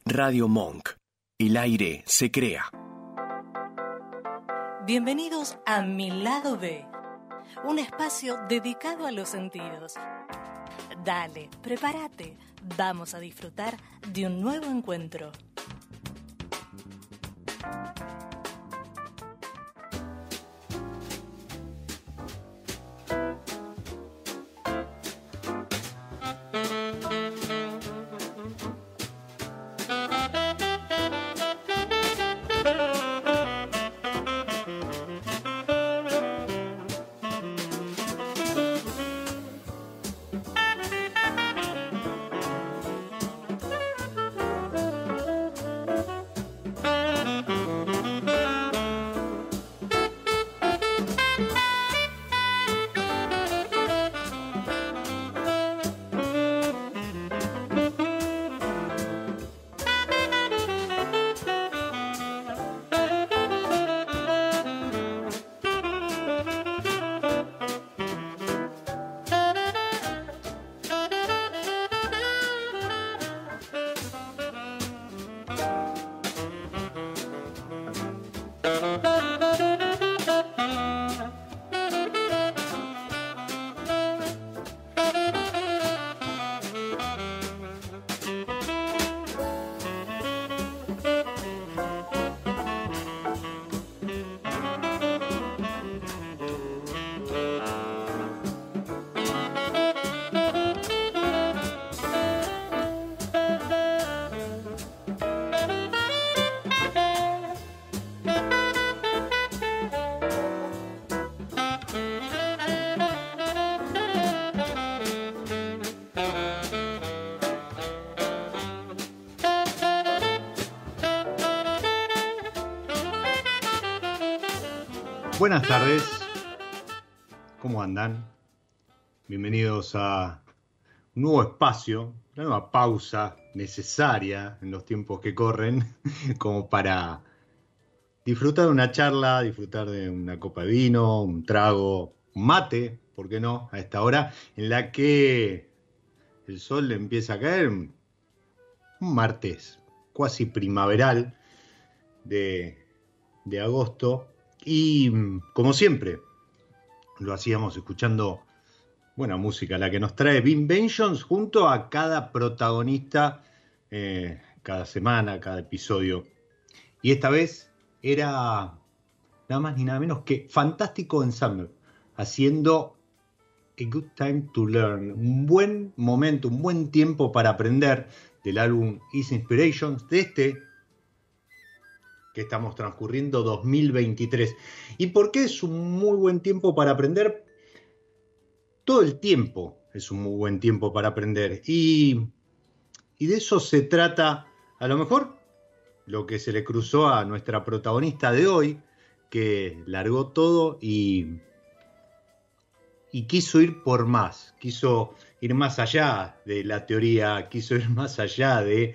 Radio Monk. El aire se crea. Bienvenidos a Mi Lado B, un espacio dedicado a los sentidos. Dale, prepárate, vamos a disfrutar de un nuevo encuentro. Buenas tardes, ¿cómo andan? Bienvenidos a un nuevo espacio, una nueva pausa necesaria en los tiempos que corren, como para disfrutar de una charla, disfrutar de una copa de vino, un trago, un mate, ¿por qué no? A esta hora en la que el sol empieza a caer, un martes cuasi primaveral de agosto. Y como siempre, lo hacíamos escuchando buena música, la que nos trae Vinventions junto a cada protagonista, cada semana, cada episodio. Y esta vez era nada más ni nada menos que Fantástico Ensemble, haciendo A Good Time to Learn, un buen momento, un buen tiempo para aprender, del álbum Is Inspirations, de este que estamos transcurriendo 2023. ¿Y por qué es un muy buen tiempo para aprender? Todo el tiempo es un muy buen tiempo para aprender. Y de eso se trata, a lo mejor, lo que se le cruzó a nuestra protagonista de hoy, que largó todo y quiso ir por más, quiso ir más allá de la teoría, quiso ir más allá de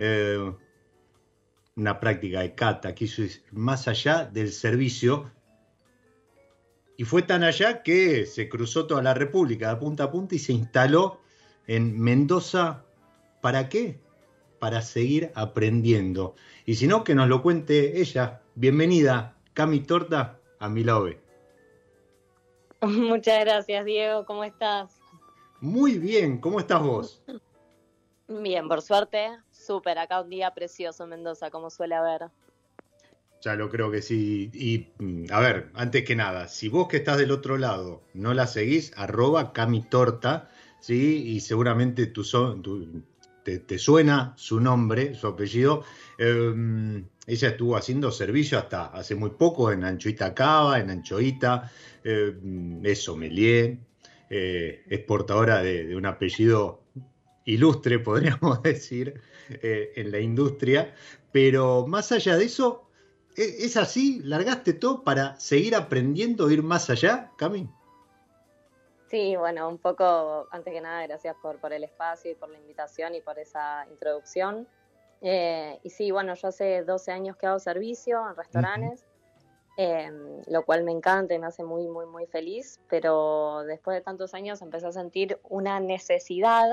una práctica de kata, quiso ir más allá del servicio, y fue tan allá que se cruzó toda la República de punta a punta y se instaló en Mendoza. ¿Para qué? Para seguir aprendiendo. Y si no, que nos lo cuente ella. Bienvenida, Cami Torta, a Mi Lado B. Muchas gracias, Diego. ¿Cómo estás? Muy bien, ¿cómo estás vos? Bien, por suerte, súper. Acá un día precioso en Mendoza, como suele haber. Ya lo creo que sí. Y a ver, antes que nada, si vos que estás del otro lado no la seguís, @CamiTorta, ¿sí? Y seguramente te suena su nombre, su apellido. Ella estuvo haciendo servicio hasta hace muy poco en Anchoita Cava, en Anchoita, es sommelier, es portadora de un apellido ilustre, podríamos decir, en la industria. Pero más allá de eso, ¿es así? ¿Largaste todo para seguir aprendiendo, ir más allá, Cami? Sí, bueno, un poco, antes que nada, gracias por el espacio y por la invitación y por esa introducción. Y sí, bueno, yo hace 12 años que hago servicio en restaurantes, lo cual me encanta y me hace muy, muy, muy feliz, pero después de tantos años empecé a sentir una necesidad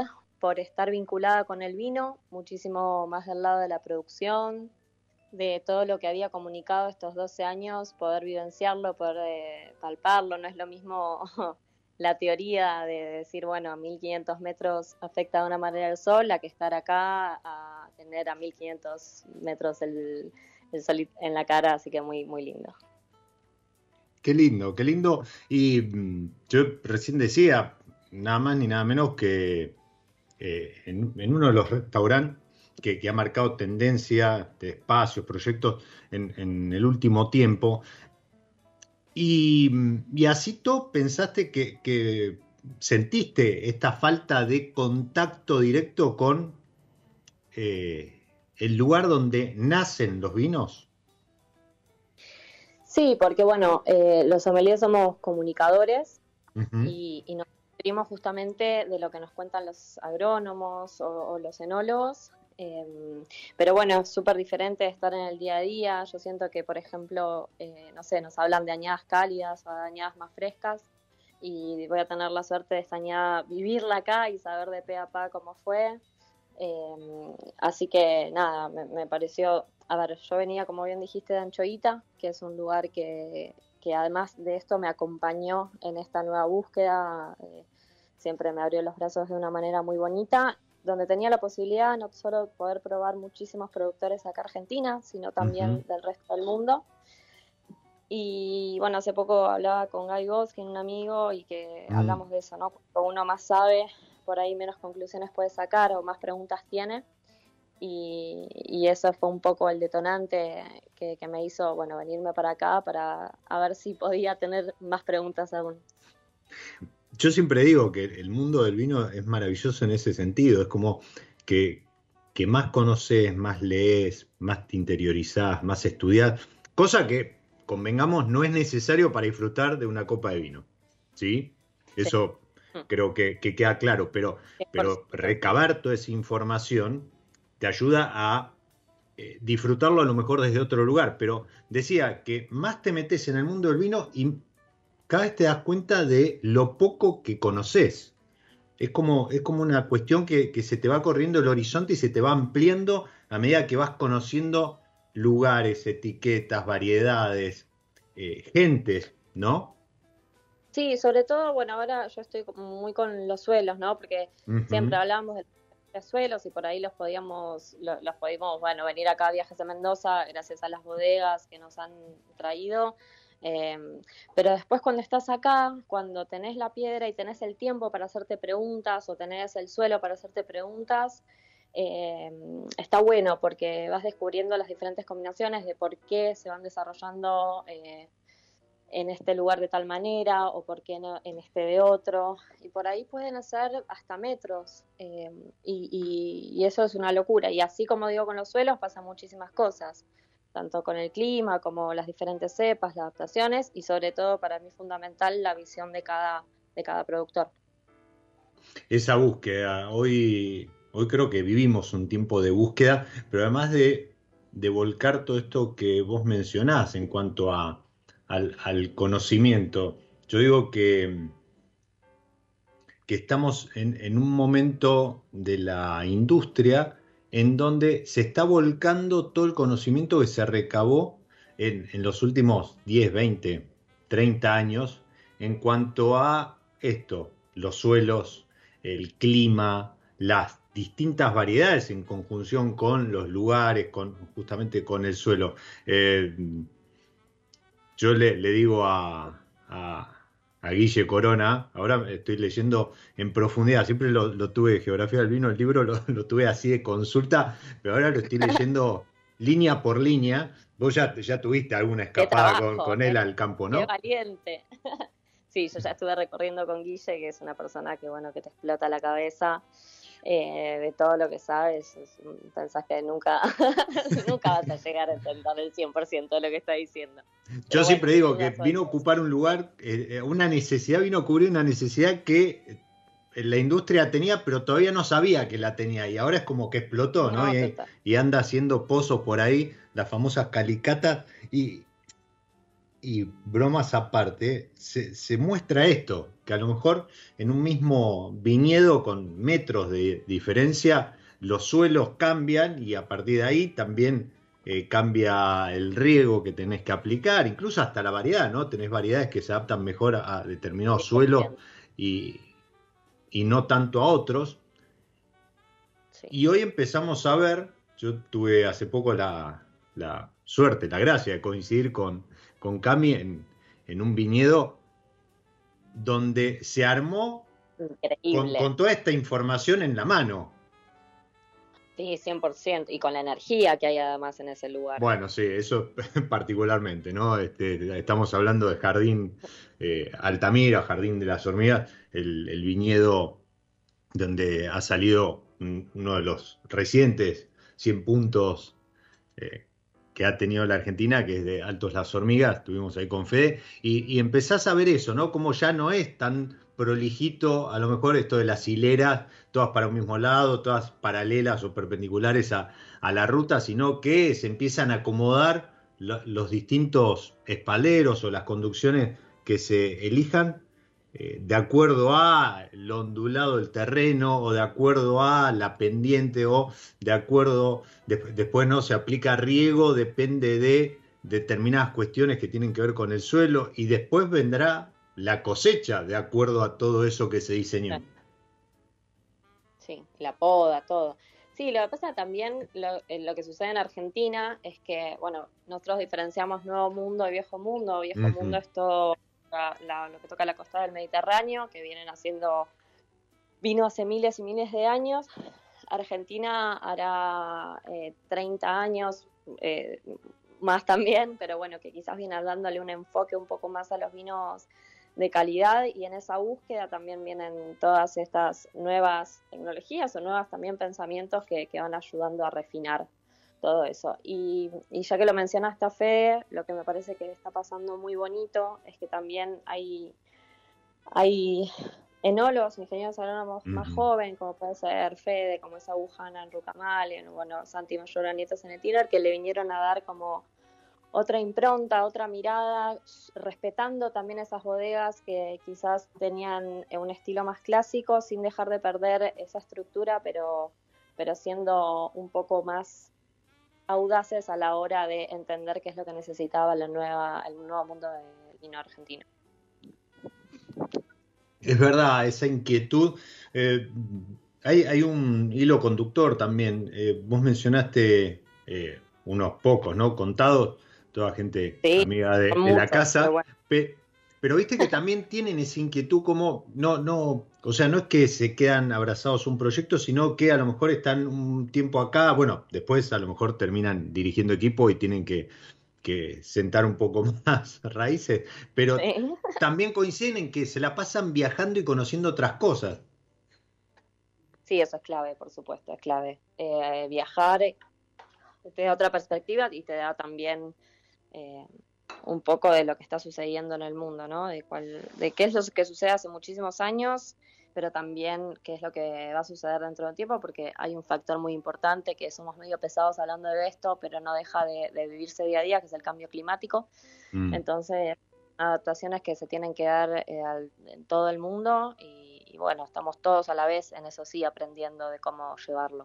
por estar vinculada con el vino, muchísimo más del lado de la producción, de todo lo que había comunicado estos 12 años, poder vivenciarlo, poder palparlo. No es lo mismo la teoría de decir, bueno, a 1500 metros afecta de una manera el sol, a que estar acá, a tener a 1500 metros el sol en la cara, así que muy, muy lindo. Qué lindo, qué lindo. Y yo recién decía, nada más ni nada menos que en uno de los restaurantes que ha marcado tendencia de espacios, proyectos en el último tiempo. Y así tú pensaste que sentiste esta falta de contacto directo con el lugar donde nacen los vinos. Sí, porque bueno, los sommeliers somos comunicadores Uh-huh. y nos nutrimos justamente de lo que nos cuentan los agrónomos o los enólogos. Pero bueno, es súper diferente estar en el día a día. Yo siento que, por ejemplo, no sé, nos hablan de añadas cálidas o de añadas más frescas, y voy a tener la suerte de esta añada vivirla acá y saber de pe a pa cómo fue. Así que nada, me pareció, a ver, yo venía, como bien dijiste, de Anchoita, que es un lugar que además de esto me acompañó en esta nueva búsqueda. Siempre me abrió los brazos de una manera muy bonita, donde tenía la posibilidad no solo poder probar muchísimos productores acá en Argentina, sino también del resto del mundo. Y bueno, hace poco hablaba con Guy Goskin, un amigo, y que hablamos de eso, ¿no? Cuando uno más sabe, por ahí menos conclusiones puede sacar o más preguntas tiene. Y eso fue un poco el detonante que me hizo, bueno, venirme para acá para a ver si podía tener más preguntas aún. Yo siempre digo que el mundo del vino es maravilloso en ese sentido. Es como que más conoces, más lees, más te interiorizás, más estudiás. Cosa que, convengamos, no es necesario para disfrutar de una copa de vino. ¿Sí? Eso creo que queda claro. Pero recabar toda esa información te ayuda a disfrutarlo a lo mejor desde otro lugar. Pero decía que más te metes en el mundo del vino y cada vez te das cuenta de lo poco que conoces. Es como una cuestión que se te va corriendo el horizonte y se te va ampliando a medida que vas conociendo lugares, etiquetas, variedades, gentes, ¿no? Sí, sobre todo, bueno, ahora yo estoy muy con los suelos, ¿no? Porque siempre hablábamos de suelos y por ahí los pudimos, bueno, venir acá a Viajes a Mendoza gracias a las bodegas que nos han traído. Pero después cuando estás acá, cuando tenés la piedra y tenés el tiempo para hacerte preguntas o tenés el suelo para hacerte preguntas, está bueno porque vas descubriendo las diferentes combinaciones de por qué se van desarrollando en este lugar de tal manera o por qué no en este de otro, y por ahí pueden ser hasta metros, y eso es una locura. Y así como digo con los suelos pasan muchísimas cosas, tanto con el clima como las diferentes cepas, las adaptaciones y sobre todo para mí fundamental la visión de cada productor. Esa búsqueda, hoy creo que vivimos un tiempo de búsqueda, pero además de volcar todo esto que vos mencionás en cuanto al conocimiento. Yo digo que estamos en un momento de la industria en donde se está volcando todo el conocimiento que se recabó en los últimos 10, 20, 30 años en cuanto a esto, los suelos, el clima, las distintas variedades en conjunción con los lugares, justamente con el suelo. Yo le digo a Guille Corona, ahora estoy leyendo en profundidad, siempre lo tuve de Geografía del Vino, el libro lo tuve así de consulta, pero ahora lo estoy leyendo línea por línea. Vos ya tuviste alguna escapada con él al campo, ¿no? ¡Qué valiente! Sí, yo ya estuve recorriendo con Guille, que es una persona que te explota la cabeza de todo lo que sabes. Pensás que nunca vas a llegar a entender el 100% de lo que está diciendo. Yo siempre digo que vino a ocupar un lugar, una necesidad, vino a cubrir una necesidad que la industria tenía, pero todavía no sabía que la tenía, y ahora es como que explotó, ¿no? Y anda haciendo pozos por ahí, las famosas calicatas, y y bromas aparte, se muestra esto, que a lo mejor en un mismo viñedo con metros de diferencia, los suelos cambian y a partir de ahí también cambia el riego que tenés que aplicar, incluso hasta la variedad, ¿no? Tenés variedades que se adaptan mejor a determinados suelos 100%. y, y no tanto a otros. Sí. Y hoy empezamos a ver, yo tuve hace poco la suerte, la gracia de coincidir con Cami en un viñedo donde se armó Increíble. con toda esta información en la mano. Sí, 100%. Y con la energía que hay además en ese lugar. Bueno, sí, eso particularmente, ¿no? Estamos hablando de Jardín Altamira, Jardín de las Hormigas, el viñedo donde ha salido uno de los recientes 100 puntos eh, que ha tenido la Argentina, que es de Altos las Hormigas, estuvimos ahí con Fede, y empezás a ver eso, ¿no? Como ya no es tan prolijito, a lo mejor esto de las hileras, todas para un mismo lado, todas paralelas o perpendiculares a la ruta, sino que se empiezan a acomodar los distintos espaleros o las conducciones que se elijan de acuerdo a lo ondulado del terreno o de acuerdo a la pendiente o de acuerdo, después no se aplica riego, depende de determinadas cuestiones que tienen que ver con el suelo y después vendrá la cosecha de acuerdo a todo eso que se diseñó. Sí, la poda, todo. Sí, lo que pasa también, lo que sucede en Argentina es que, bueno, nosotros diferenciamos Nuevo Mundo y Viejo Mundo. Viejo Mundo Ujú. es todo lo que toca la costa del Mediterráneo, que vienen haciendo vino hace miles y miles de años. Argentina hará 30 años, más también, pero bueno, que quizás viene dándole un enfoque un poco más a los vinos de calidad, y en esa búsqueda también vienen todas estas nuevas tecnologías o nuevos también pensamientos que van ayudando a refinar todo eso. Y ya que lo mencionaste, Fede, lo que me parece que está pasando muy bonito es que también hay enólogos, ingenieros agrónomos más Ujú. jóvenes, como puede ser Fede, como es Agujana en Rucamal, y bueno, Santi Mayora Nietos en Etiner, que le vinieron a dar como otra impronta, otra mirada, respetando también esas bodegas que quizás tenían un estilo más clásico, sin dejar de perder esa estructura, pero siendo un poco más audaces a la hora de entender qué es lo que necesitaba el nuevo mundo del vino argentino. Es verdad, esa inquietud. eh, hay un hilo conductor también. Vos mencionaste unos pocos, ¿no? Contados, toda gente Sí, amiga son de la muchos, pero casa, bueno. pero viste que también tienen esa inquietud como, o sea, no es que se quedan abrazados a un proyecto, sino que a lo mejor están un tiempo acá, bueno, después a lo mejor terminan dirigiendo equipo y tienen que sentar un poco más raíces, pero Sí. también coinciden en que se la pasan viajando y conociendo otras cosas. Sí, eso es clave, por supuesto, es clave. Viajar te da otra perspectiva y te da también eh, un poco de lo que está sucediendo en el mundo, ¿no? De qué es lo que sucede hace muchísimos años, pero también qué es lo que va a suceder dentro de un tiempo, porque hay un factor muy importante que somos medio pesados hablando de esto, pero no deja de vivirse día a día, que es el cambio climático. Mm. Entonces, adaptaciones que se tienen que dar en todo el mundo y bueno, estamos todos a la vez en eso sí aprendiendo de cómo llevarlo.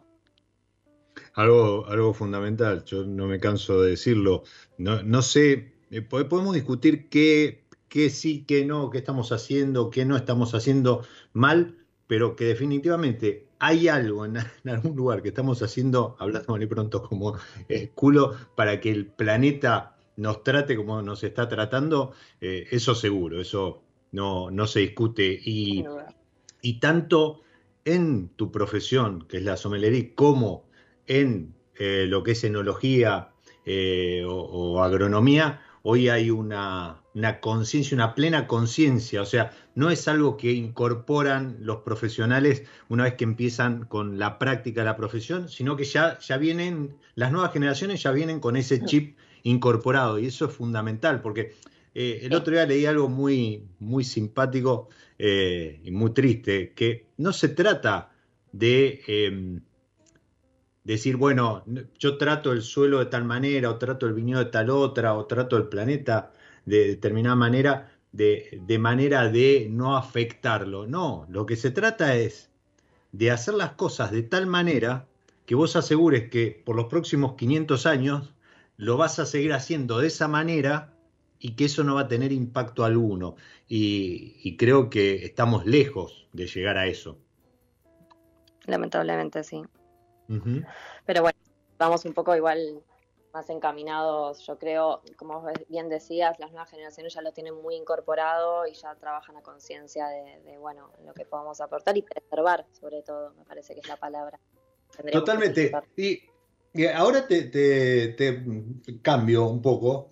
Algo fundamental, yo no me canso de decirlo. No sé, podemos discutir qué sí, qué no, qué estamos haciendo, qué no estamos haciendo mal, pero que definitivamente hay algo en algún lugar que estamos haciendo, hablando muy pronto como culo, para que el planeta nos trate como nos está tratando, eso seguro, eso no se discute. Sin duda. Y tanto en tu profesión, que es la sommelería, como en lo que es enología o agronomía, hoy hay una conciencia, una plena conciencia, o sea, no es algo que incorporan los profesionales una vez que empiezan con la práctica de la profesión, sino que ya vienen, las nuevas generaciones ya vienen con ese chip incorporado y eso es fundamental porque el Sí. otro día leí algo muy simpático y muy triste, que no se trata de decir, bueno, yo trato el suelo de tal manera, o trato el viñedo de tal otra, o trato el planeta de determinada manera, de manera de no afectarlo. No, lo que se trata es de hacer las cosas de tal manera que vos asegures que por los próximos 500 años lo vas a seguir haciendo de esa manera y que eso no va a tener impacto alguno. Y creo que estamos lejos de llegar a eso. Lamentablemente sí. Ujú. Pero bueno, vamos un poco igual más encaminados, yo creo, como bien decías, las nuevas generaciones ya lo tienen muy incorporado y ya trabajan a conciencia de, bueno, lo que podamos aportar y preservar, sobre todo, me parece que es la palabra. Tendríamos que Totalmente. preservar. Y ahora te cambio un poco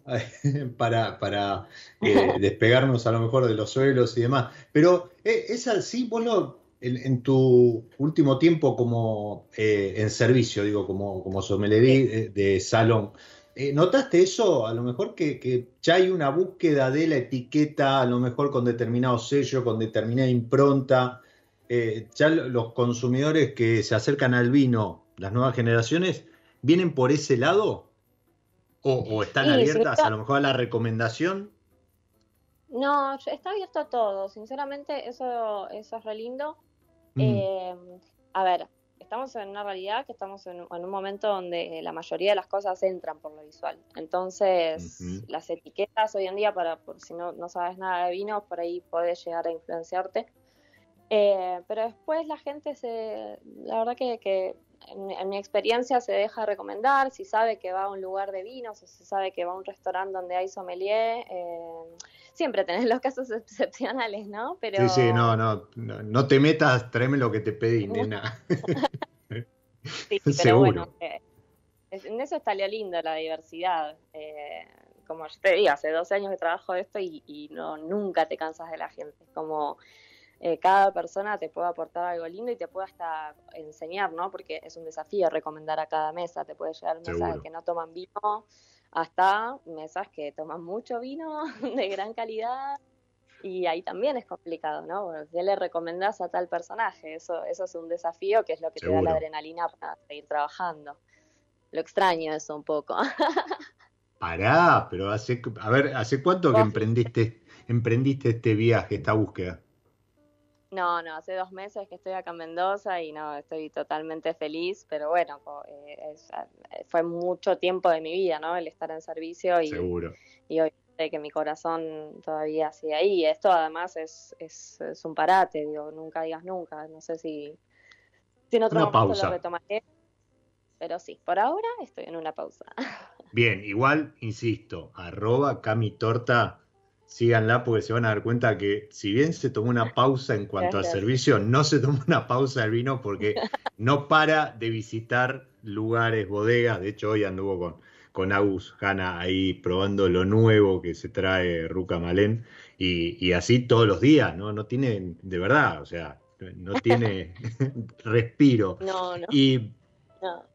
para despegarnos a lo mejor de los suelos y demás. Pero es así, en tu último tiempo como en servicio, digo, como sommelier de salón, ¿notaste eso? A lo mejor que ya hay una búsqueda de la etiqueta, a lo mejor con determinado sello, con determinada impronta. Ya los consumidores que se acercan al vino, las nuevas generaciones, ¿vienen por ese lado? ¿O están Y sin abiertas a duda, lo mejor a la recomendación? no, está abierto a todo, sinceramente eso es re lindo. Mm, Eh, a ver, estamos en una realidad que estamos en un momento donde la mayoría de las cosas entran por lo visual. Entonces, ujú, las etiquetas hoy en día, por si no sabes nada de vinos, por ahí puede llegar a influenciarte. Pero después la gente la verdad que en mi experiencia se deja recomendar, si sabe que va a un lugar de vinos o si sabe que va a un restaurante donde hay sommelier, siempre tenés los casos excepcionales, ¿no? sí, sí, no, Pero no, no, no te metas, tráeme lo que te pedí, nena. sí, pero bueno, Seguro. en eso está lo lindo, la diversidad. Como yo te digo, hace 12 años que trabajo de esto y no, nunca te cansas de la gente. Como cada persona te puede aportar algo lindo y te puede hasta enseñar, ¿no? Porque es un desafío recomendar a cada mesa. Te puede llegar mesas de Seguro. que no toman vino hasta mesas que toman mucho vino de gran calidad. Y ahí también es complicado, ¿no? Bueno, ¿qué le recomendás a tal personaje? Eso es un desafío que es lo que te da la Seguro. adrenalina para seguir trabajando. Lo extraño eso un poco. Pará, pero a ver, ¿hace cuánto que ¿Vos? emprendiste este viaje, esta búsqueda? No, hace 2 meses que estoy acá en Mendoza y no, estoy totalmente feliz, pero bueno, fue mucho tiempo de mi vida, ¿no? El estar en servicio Seguro. y hoy sé que mi corazón todavía sigue ahí. Esto además es un parate, digo, nunca digas nunca. No sé si en otro Una momento lo pausa. retomaré, pero sí, por ahora estoy en una pausa. Bien, igual, insisto, @camitorta, síganla porque se van a dar cuenta que si bien se tomó una pausa en cuanto al Gracias. servicio, no se tomó una pausa del vino porque no para de visitar lugares, bodegas. De hecho, hoy anduvo con Agus Hanna ahí probando lo nuevo que se trae Ruca Malén y así todos los días, ¿no? No tiene, de verdad, o sea, no tiene respiro. No, no, Y no.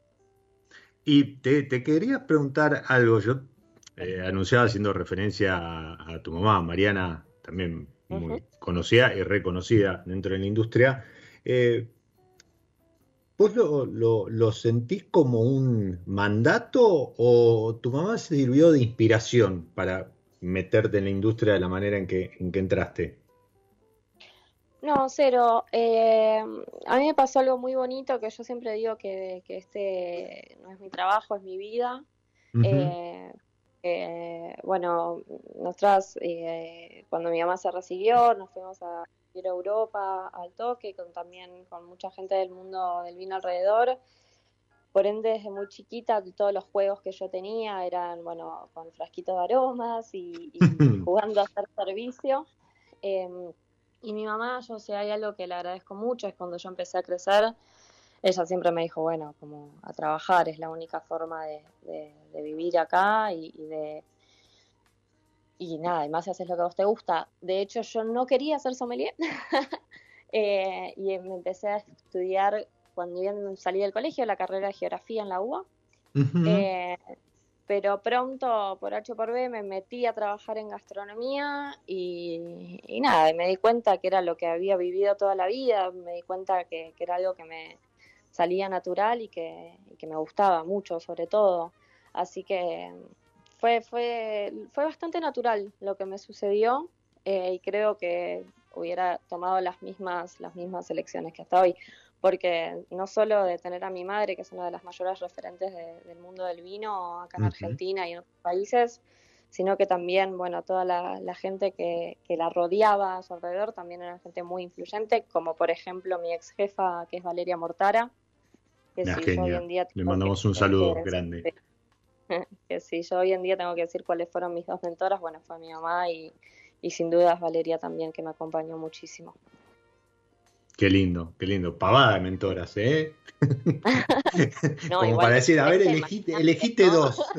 y te quería preguntar algo. Yo anunciaba haciendo referencia a tu mamá, Mariana, también Ujú. muy conocida y reconocida dentro de la industria. Eh, ¿Vos lo sentís como un mandato o tu mamá sirvió de inspiración para meterte en la industria de la manera en que entraste? No, cero. A mí me pasó algo muy bonito que yo siempre digo que este no es mi trabajo, es mi vida. Ujú. Eh, bueno, cuando mi mamá se recibió, nos fuimos a ir a Europa al toque, también con mucha gente del mundo del vino alrededor. Por ende, desde muy chiquita, todos los juegos que yo tenía eran, bueno, con frasquitos de aromas y jugando a hacer servicio. Em, y mi mamá, yo sé, hay algo que le agradezco mucho, es cuando yo empecé a crecer, ella siempre me dijo, bueno, como a trabajar es la única forma de vivir acá y nada, además si haces lo que a vos te gusta. De hecho, yo no quería ser sommelier y me empecé a estudiar cuando bien salí del colegio la carrera de geografía en la UBA. Ujú. Eh, pero pronto, por H o por B, me metí a trabajar en gastronomía y nada, y me di cuenta que era lo que había vivido toda la vida, me di cuenta que era algo que me salía natural y que me gustaba mucho, sobre todo. Así que fue bastante natural lo que me sucedió, y creo que hubiera tomado las mismas elecciones que hasta hoy, porque no solo de tener a mi madre, que es una de las mayores referentes del mundo del vino acá en Ujú. Argentina y en otros países, sino que también, bueno, toda la gente que la rodeaba a su alrededor también era gente muy influyente, como por ejemplo mi ex jefa, que es Valeria Mortara, que Una si yo hoy genia. en día Le tengo mandamos un saludo grande. que si yo hoy en día tengo que decir cuáles fueron mis dos mentoras, bueno, fue mi mamá y sin dudas Valeria también, que me acompañó muchísimo. Qué lindo, qué lindo. Pavada de mentoras, ¿eh? No, Como igual para que decir, a ver, imagínate, elegiste ¿no? dos.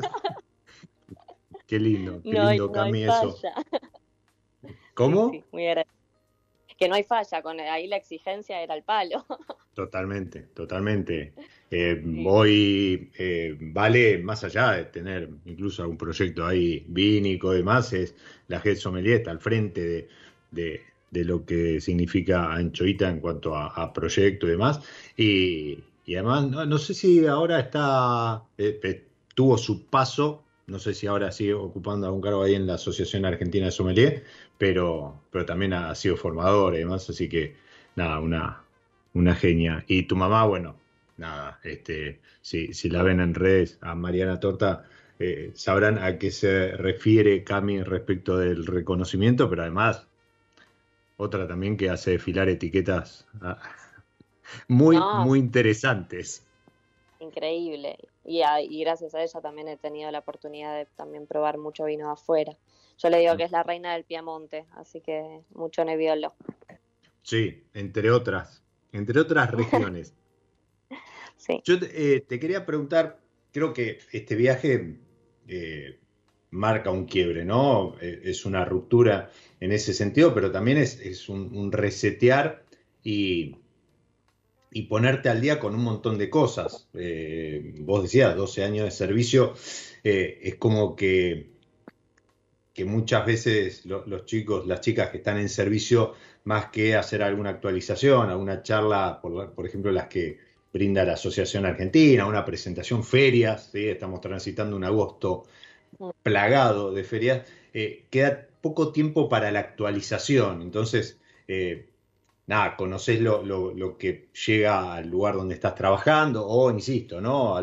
Qué No hay, lindo, no hay Cami, eso. falla. Sí, ¿Cómo? sí, muy agradecida. Que no hay falla, ahí la exigencia era el palo. Totalmente, totalmente. Sí. Hoy vale, más allá de tener incluso algún proyecto ahí vínico y demás, es la Head Sommelier está al frente de lo que significa Anchoita en cuanto a proyecto y demás. Y además, no sé si ahora tuvo su paso, no sé si ahora sigue ocupando algún cargo ahí en la Asociación Argentina de Sommelier, pero también ha sido formador y demás, así que nada, una genia. Y tu mamá, bueno, nada, si la ven en redes a Mariana Torta, sabrán a qué se refiere Cami respecto del reconocimiento, pero además otra también que hace desfilar etiquetas muy, No, muy interesantes. increíble. Y gracias a ella también he tenido la oportunidad de también probar mucho vino de afuera. Yo le digo que es la reina del Piamonte, así que mucho Nebbiolo. Sí, entre otras regiones. Sí. Yo te quería preguntar, creo que este viaje eh, marca un quiebre, ¿no? Es una ruptura en ese sentido, pero también es un resetear y, y ponerte al día con un montón de cosas. Vos decías, 12 años de servicio, es como que muchas veces los chicos, las chicas que están en servicio, más que hacer alguna actualización, alguna charla, por ejemplo, las que brinda la Asociación Argentina, una presentación, ferias, ¿sí? Estamos transitando un agosto plagado de ferias, queda poco tiempo para la actualización. Entonces, nada, conocés lo que llega al lugar donde estás trabajando o, insisto, ¿no?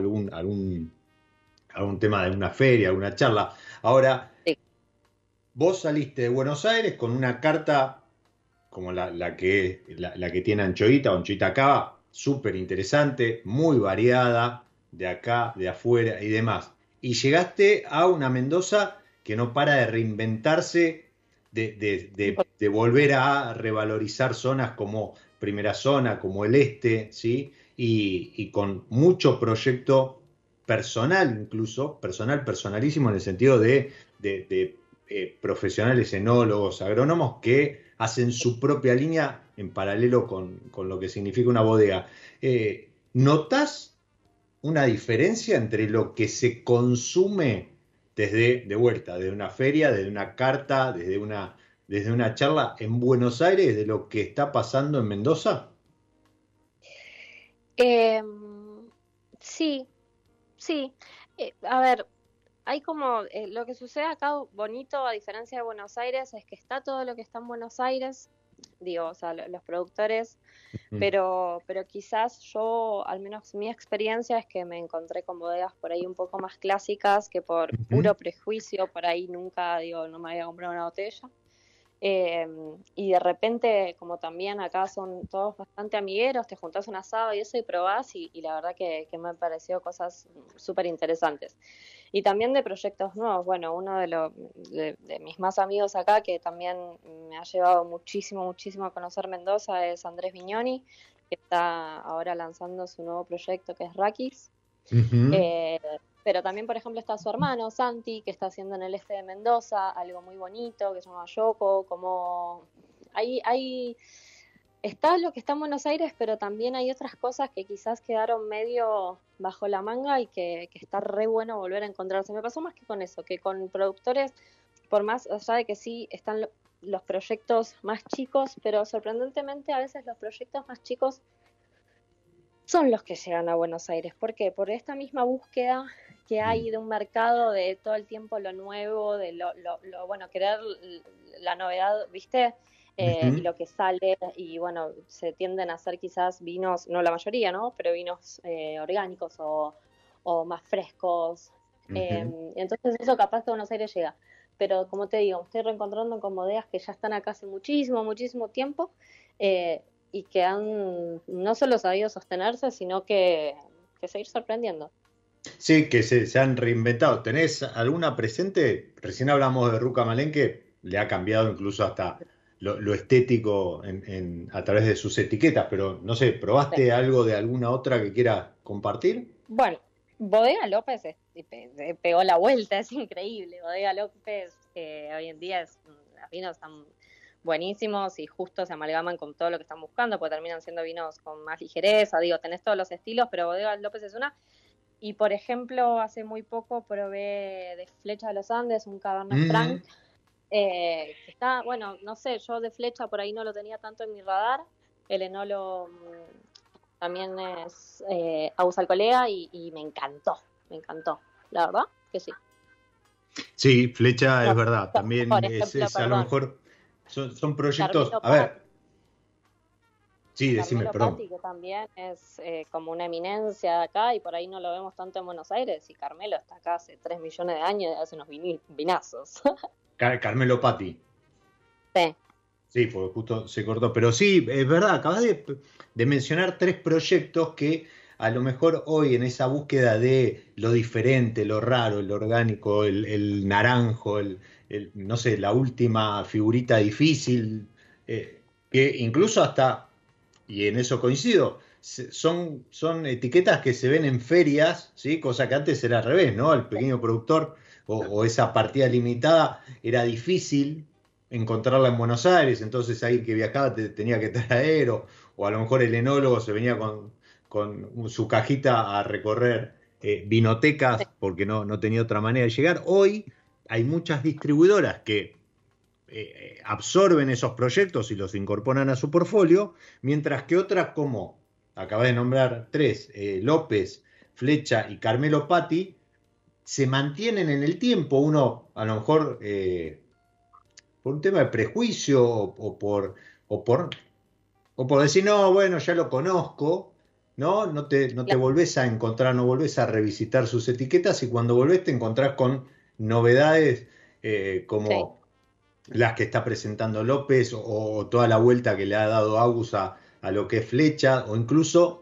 Algún tema de una feria, alguna charla. Ahora, Sí. vos saliste de Buenos Aires con una carta como la que tiene Anchoita o Anchoita Cava, súper interesante, muy variada, de acá, de afuera y demás. Y llegaste a una Mendoza que no para de reinventarse, de volver a revalorizar zonas como Primera Zona, como el Este, ¿sí? Y con mucho proyecto personal, incluso, personalísimo en el sentido de profesionales enólogos, agrónomos que hacen su propia línea en paralelo con lo que significa una bodega. ¿Notas una diferencia entre lo que se consume de vuelta, desde una feria, desde una carta, desde una charla en Buenos Aires, de lo que está pasando en Mendoza? Eh, sí, sí. A ver, hay como, lo que sucede acá bonito, a diferencia de Buenos Aires, es que está todo lo que está en Buenos Aires, digo, o sea, los productores, Mm, pero quizás yo, al menos mi experiencia es que me encontré con bodegas por ahí un poco más clásicas que por ujú, puro prejuicio, por ahí nunca, digo, no me había comprado una botella. Eh, y de repente, como también acá son todos bastante amigueros, te juntás un asado y eso y probás y la verdad que me han parecido cosas súper interesantes. Y también de proyectos nuevos. Bueno, uno de mis más amigos acá, que también me ha llevado muchísimo, muchísimo a conocer Mendoza, es Andrés Viñoni, que está ahora lanzando su nuevo proyecto que es Rakis. ujú. Eh, pero también, por ejemplo, está su hermano, Santi, que está haciendo en el este de Mendoza algo muy bonito que se llama Yoko, como hay está lo que está en Buenos Aires, pero también hay otras cosas que quizás quedaron medio bajo la manga y que está re bueno volver a encontrarse. Me pasó más que con eso, que con productores, por más allá de que sí están los proyectos más chicos, pero sorprendentemente a veces los proyectos más chicos son los que llegan a Buenos Aires. ¿Por qué? Por esta misma búsqueda que hay de un mercado de todo el tiempo lo nuevo, de bueno, querer la novedad, ¿viste? Y lo que sale, y bueno, se tienden a hacer quizás vinos, no la mayoría, ¿no? Pero vinos orgánicos o más frescos. Entonces eso capaz que a Buenos Aires llega. Pero como te digo, me estoy reencontrando con bodegas que ya están acá hace muchísimo, muchísimo tiempo y que han no solo sabido sostenerse, sino que seguir sorprendiendo. Sí, que se han reinventado. ¿Tenés alguna presente? Recién hablamos de Ruca Malenque, le ha cambiado incluso hasta lo estético a través de sus etiquetas, pero no sé, Sí. ¿probaste algo de alguna otra que quieras compartir? Bueno, Bodega López pegó la vuelta, es increíble. Bodega López hoy en día los vinos están buenísimos y justo se amalgaman con todo lo que están buscando, porque terminan siendo vinos con más ligereza, digo, tenés todos los estilos, pero Bodega López es una. Y por ejemplo, hace muy poco probé de Flecha de los Andes un Cabernet Franc, que está, bueno, no sé, yo de Flecha por ahí no lo tenía tanto en mi radar, el enólogo también es Aus Alcolea y me encantó, la verdad que sí. Sí, Flecha es No, verdad, también por ejemplo, a lo perdón, mejor son proyectos, Carmelo a ver, Patti, sí, decime, Carmelo perdón. Patti, que también es como una eminencia de acá y por ahí no lo vemos tanto en Buenos Aires, y Carmelo está acá hace 3 millones de años y hace unos vinazos. Carmelo Patti. Sí. Sí, porque justo se cortó. Pero sí, es verdad, acabas de mencionar tres proyectos que a lo mejor hoy en esa búsqueda de lo diferente, lo raro, lo orgánico, el naranjo, no sé, la última figurita difícil, que incluso hasta, y en eso coincido, son etiquetas que se ven en ferias, ¿sí? Cosa que antes era al revés, ¿no? El pequeño productor o esa partida limitada era difícil encontrarla en Buenos Aires, entonces ahí que viajaba te tenía que traer, o a lo mejor el enólogo se venía con su cajita a recorrer Sí, vinotecas porque no tenía otra manera de llegar. Hoy hay muchas distribuidoras que absorben esos proyectos y los incorporan a su portfolio, mientras que otras como, acabé de nombrar tres, López, Flecha y Carmelo Patti, se mantienen en el tiempo. Uno a lo mejor por un tema de prejuicio o por, o por decir, no, bueno, ya lo conozco, ¿no? No te claro, volvés a encontrar, no volvés a revisitar sus etiquetas y cuando volvés te encontrás con novedades sí. como las que está presentando López o toda la vuelta que le ha dado Agus a lo que es Flecha o incluso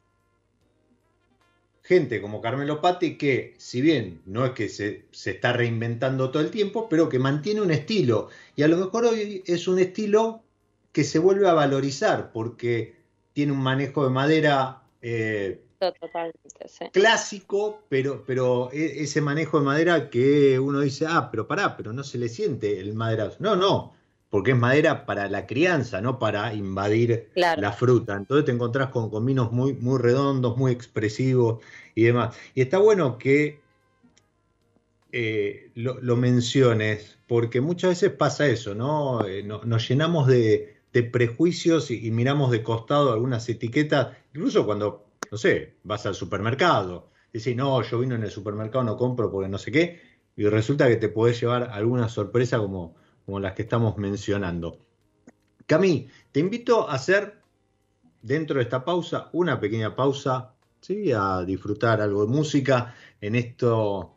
gente como Carmelo Patti que, si bien no es que se está reinventando todo el tiempo, pero que mantiene un estilo. Y a lo mejor hoy es un estilo que se vuelve a valorizar porque tiene un manejo de madera Totalmente, sí. clásico, pero ese manejo de madera que uno dice, ah, pero pará, pero no se le siente el maderazo. No, porque es madera para la crianza, no para invadir Claro. la fruta. Entonces te encontrás con vinos muy redondos, muy expresivos y demás. Y está bueno que lo menciones, porque muchas veces pasa eso, ¿no? Nos llenamos de prejuicios y miramos de costado algunas etiquetas, incluso cuando, no sé, vas al supermercado, decís, no, yo vino en el supermercado, no compro porque no sé qué, y resulta que te podés llevar alguna sorpresa como las que estamos mencionando. Cami, te invito a hacer dentro de esta pausa una pequeña pausa, ¿sí? A disfrutar algo de música en esto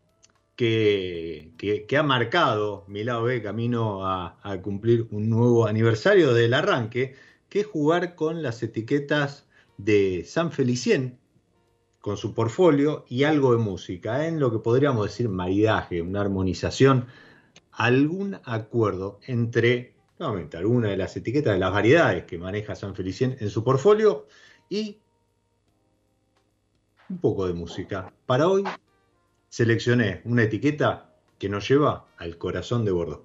que ha marcado mi lado B camino a cumplir un nuevo aniversario del arranque, que es jugar con las etiquetas de San Felicien, con su portfolio y algo de música, en lo que podríamos decir maridaje, una armonización, algún acuerdo entre, nuevamente, alguna de las etiquetas de las variedades que maneja San Felicien en su portfolio y un poco de música. Para hoy seleccioné una etiqueta que nos lleva al corazón de Bordeaux.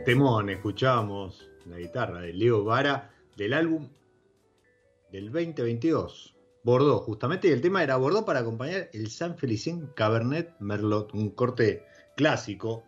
Temón, escuchábamos la guitarra de Leo Vara del álbum del 2022, Bordeaux, justamente, y el tema era Bordeaux para acompañar el San Felicien Cabernet Merlot, un corte clásico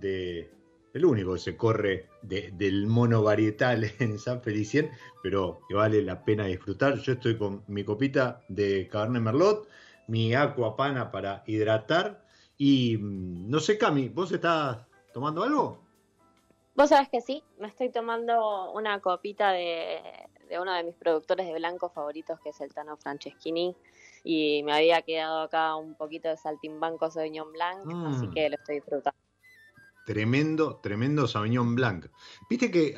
el único que se corre del mono varietal en San Felicien, pero que vale la pena disfrutar. Yo estoy con mi copita de Cabernet Merlot, mi Aquapana para hidratar, y no sé, Cami, ¿vos estás tomando algo? Vos sabés que sí, me estoy tomando una copita de uno de mis productores de blanco favoritos, que es el Tano Franceschini, y me había quedado acá un poquito de Saltimbanco Sauvignon Blanc, así que lo estoy disfrutando. Tremendo, tremendo Sauvignon Blanc. Viste que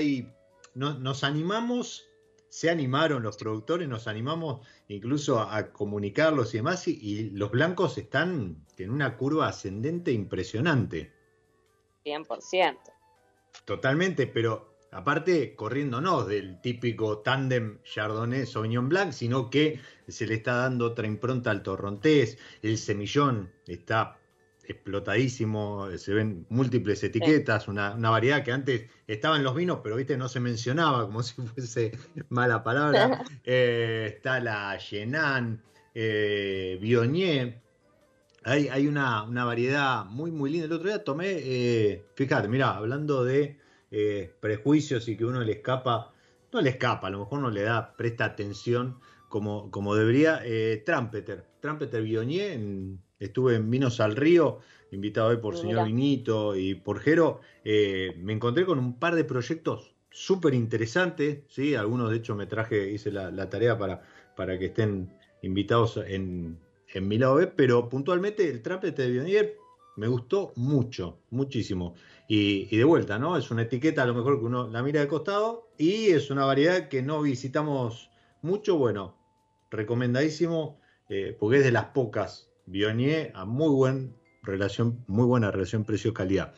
nos animamos, se animaron los productores, nos animamos incluso a comunicarlos y demás, y los blancos están en una curva ascendente impresionante. 100%. Totalmente, pero aparte corriéndonos del típico tándem Chardonnay-Sauvignon Blanc, sino que se le está dando otra impronta al torrontés, el semillón está explotadísimo, se ven múltiples etiquetas, una variedad que antes estaba en los vinos, pero viste, no se mencionaba como si fuese mala palabra. Está la Chenin, Viognier. Hay una variedad muy, muy linda. El otro día tomé, fíjate, mirá, hablando de prejuicios y que uno no le escapa, a lo mejor no le presta atención como debería. Trumpeter Viognier, estuve en Vinos al Río, invitado hoy por Señor Vinito y por Jero. Me encontré con un par de proyectos súper interesantes, ¿sí? Algunos, de hecho, hice la tarea para que estén invitados en mi lado B, pero puntualmente el Trumpeter de Viognier me gustó mucho, muchísimo. Y de vuelta, ¿no? Es una etiqueta a lo mejor que uno la mira de costado y es una variedad que no visitamos mucho. Bueno, recomendadísimo, porque es de las pocas Viognier a muy buena relación precio-calidad.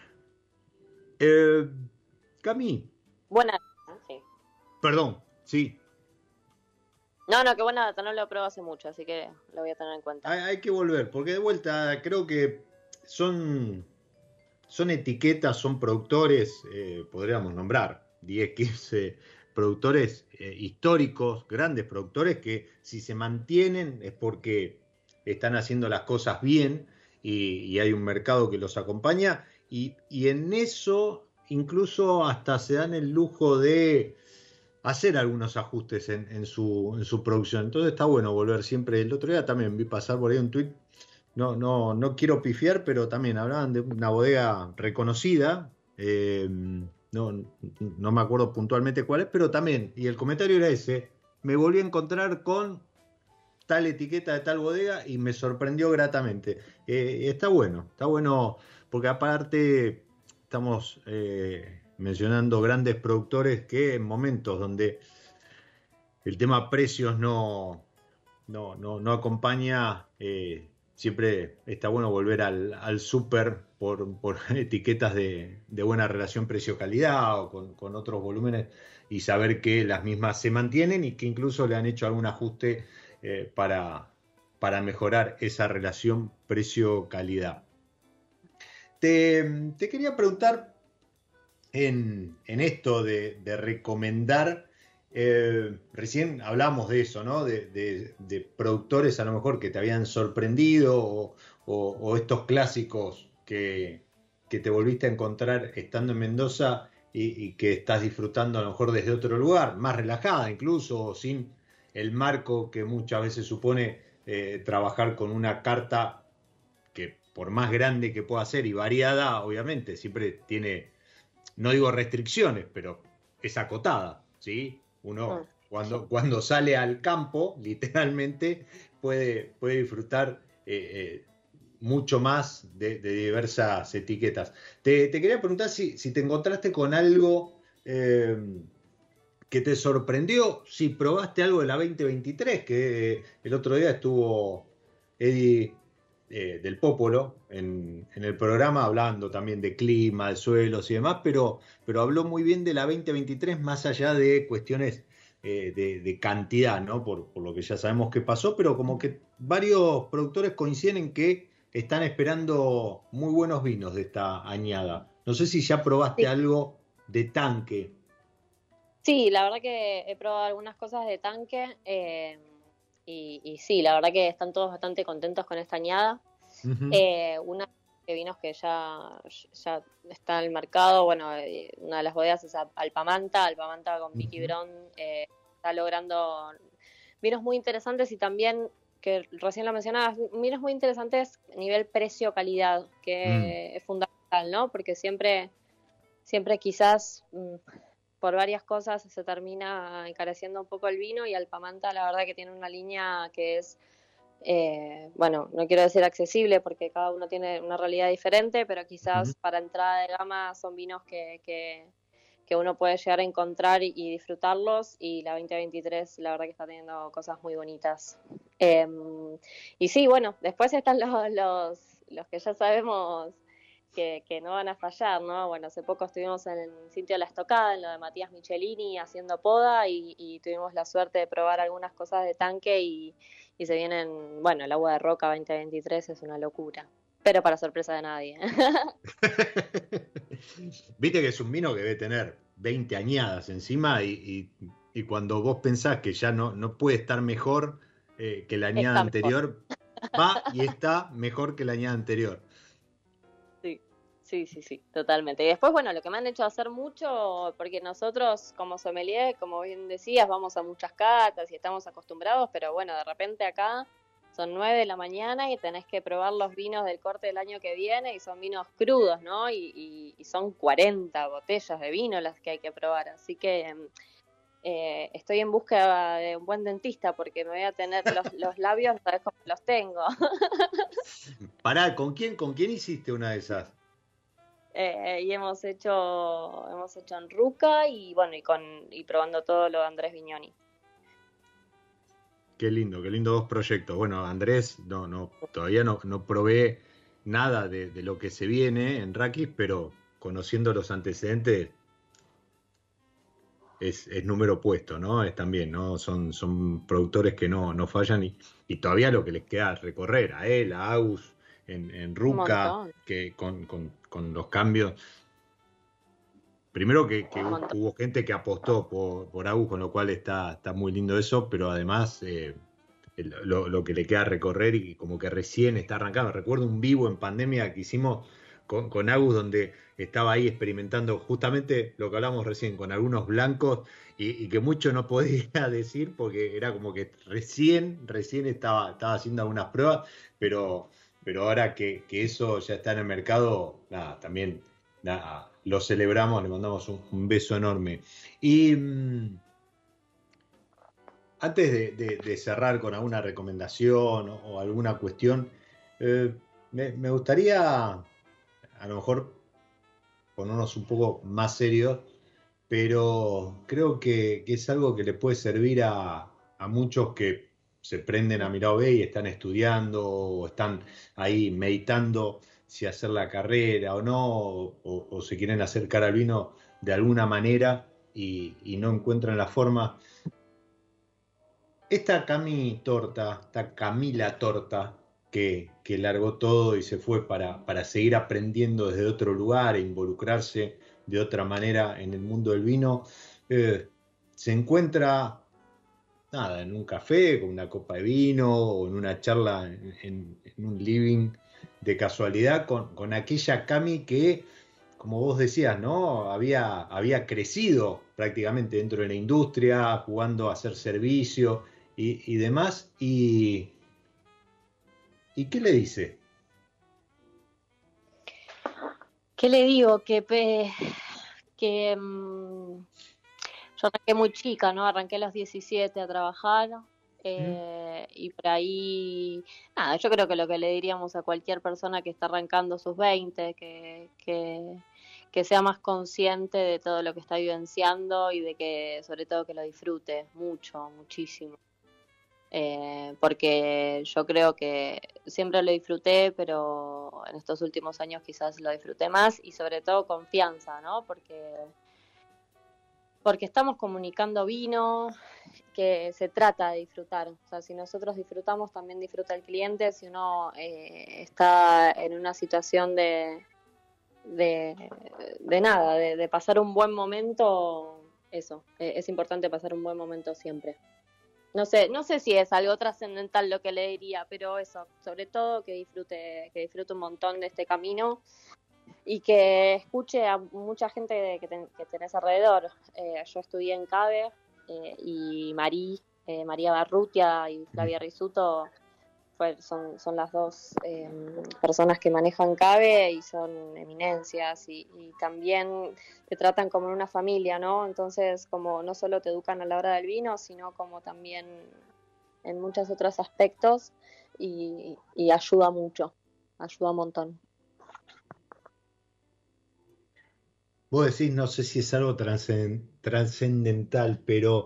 Cami. Buena, sí. Perdón, sí. No, qué buena data, no lo probé hace mucho, así que lo voy a tener en cuenta. Hay que volver, porque de vuelta creo que son etiquetas, son productores, podríamos nombrar 10, 15 productores históricos, grandes productores, que si se mantienen es porque están haciendo las cosas bien y hay un mercado que los acompaña, y en eso incluso hasta se dan el lujo de hacer algunos ajustes en su producción. Entonces está bueno volver siempre. El otro día también vi pasar por ahí un tuit, no quiero pifiar, pero también hablaban de una bodega reconocida, no me acuerdo puntualmente cuál es, pero también, y el comentario era ese: me volví a encontrar con tal etiqueta de tal bodega y me sorprendió gratamente. Está bueno, porque aparte estamos mencionando grandes productores que en momentos donde el tema precios no acompaña, siempre está bueno volver al súper por etiquetas de buena relación precio-calidad o con otros volúmenes, y saber que las mismas se mantienen y que incluso le han hecho algún ajuste para mejorar esa relación precio-calidad. Te quería preguntar en esto de recomendar, recién hablamos de eso, ¿no? De productores a lo mejor que te habían sorprendido o estos clásicos que te volviste a encontrar estando en Mendoza y que estás disfrutando a lo mejor desde otro lugar, más relajada incluso, sin el marco que muchas veces supone trabajar con una carta que, por más grande que pueda ser y variada, obviamente siempre tiene, no digo restricciones, pero es acotada, ¿sí? Uno cuando sale al campo, literalmente, puede disfrutar mucho más de diversas etiquetas. Te quería preguntar si te encontraste con algo que te sorprendió, si probaste algo de la 2023, que el otro día estuvo Eddie del Popolo en el programa, hablando también de clima, de suelos y demás, pero habló muy bien de la 2023, más allá de cuestiones de cantidad, ¿no? Por lo que ya sabemos que pasó, pero como que varios productores coinciden en que están esperando muy buenos vinos de esta añada. No sé si ya probaste Sí. algo de tanque. Sí, la verdad que he probado algunas cosas de tanque y sí, la verdad que están todos bastante contentos con esta añada. Ujú, Una de vinos que ya está en el mercado, bueno, una de las bodegas es Alpamanta. Alpamanta con Vicky ujú, Brown está logrando vinos muy interesantes y también, que recién lo mencionabas, vinos muy interesantes a nivel precio-calidad, mm. que es fundamental, ¿no? Porque siempre quizás por varias cosas se termina encareciendo un poco el vino y Alpamanta la verdad que tiene una línea que es bueno, no quiero decir accesible porque cada uno tiene una realidad diferente, pero Ujú. quizás para entrada de gama son vinos que uno puede llegar a encontrar y disfrutarlos y la 2023 la verdad que está teniendo cosas muy bonitas. Eh, y sí, bueno, después están los que ya sabemos que no van a fallar, ¿no? Bueno, hace poco estuvimos en el sitio de la Estocada, en lo de Matías Michelini, haciendo poda y tuvimos la suerte de probar algunas cosas de tanque y se vienen, bueno, el agua de roca 2023 es una locura, pero para sorpresa de nadie. Viste que es un vino que debe tener 20 añadas encima y cuando vos pensás que ya no puede estar mejor que la añada Está mejor. anterior, va y está mejor que la añada anterior. Sí, sí, totalmente. Y después, bueno, lo que me han hecho hacer mucho, porque nosotros como sommelier, como bien decías, vamos a muchas catas y estamos acostumbrados, pero bueno, de repente acá son 9 de la mañana y tenés que probar los vinos del corte del año que viene y son vinos crudos, ¿no? Y son 40 botellas de vino las que hay que probar. Así que estoy en búsqueda de un buen dentista porque me voy a tener los labios, sabes cómo los tengo. Pará, ¿con quién hiciste una de esas? Y hemos hecho en Ruca y bueno, y probando todo lo de Andrés Viñoni. Qué lindo dos proyectos. Bueno, Andrés, todavía no probé nada de lo que se viene en Rakis, pero conociendo los antecedentes es número puesto, ¿no? Es también, ¿no? Son productores que no fallan y todavía lo que les queda recorrer a él, a Agus, en Un Ruca, montón, que con los cambios. Primero que un montón. hubo gente que apostó por Agus, con lo cual está muy lindo eso, pero además lo que le queda recorrer y como que recién está arrancando. Recuerdo un vivo en pandemia que hicimos con Agus donde estaba ahí experimentando justamente lo que hablamos recién, con algunos blancos y que mucho no podía decir porque era como que recién estaba haciendo algunas pruebas, pero, pero ahora que eso ya está en el mercado, nada, también nada, lo celebramos, le mandamos un beso enorme. Y antes de cerrar con alguna recomendación o alguna cuestión, me gustaría a lo mejor ponernos un poco más serios, pero creo que es algo que le puede servir a muchos que se prenden a Mirado B y están estudiando o están ahí meditando si hacer la carrera o no, o se quieren acercar al vino de alguna manera y no encuentran la forma. Esta esta Camila Torta, que largó todo y se fue para seguir aprendiendo desde otro lugar e involucrarse de otra manera en el mundo del vino, se encuentra, nada, en un café con una copa de vino o en una charla en un living de casualidad con aquella Cami que, como vos decías, ¿no? Había crecido prácticamente dentro de la industria, jugando a hacer servicio y demás. ¿Y qué le dice? ¿Qué le digo? Que yo arranqué muy chica, ¿no? Arranqué a los 17 a trabajar ¿Mm? y por ahí, nada, yo creo que lo que le diríamos a cualquier persona que está arrancando sus 20, que sea más consciente de todo lo que está vivenciando y de que, sobre todo, que lo disfrute mucho, muchísimo. Porque yo creo que siempre lo disfruté, pero en estos últimos años quizás lo disfruté más y sobre todo confianza, ¿no? Porque estamos comunicando vino, que se trata de disfrutar. O sea, si nosotros disfrutamos, también disfruta el cliente. Si uno está en una situación de nada, de pasar un buen momento, eso, es importante pasar un buen momento siempre. No sé si es algo trascendental lo que le diría, pero eso, sobre todo que disfrute un montón de este camino y que escuche a mucha gente que tenés alrededor. Yo estudié en CABE y María Barrutia y Flavia Risuto son las dos personas que manejan CABE y son eminencias y también te tratan como en una familia, ¿no? Entonces, como no solo te educan a la hora del vino, sino como también en muchos otros aspectos y ayuda mucho, ayuda un montón. Vos decís, no sé si es algo trascendental, pero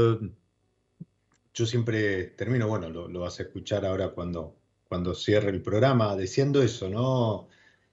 yo siempre termino, bueno, lo vas a escuchar ahora cuando cierre el programa, diciendo eso, ¿no?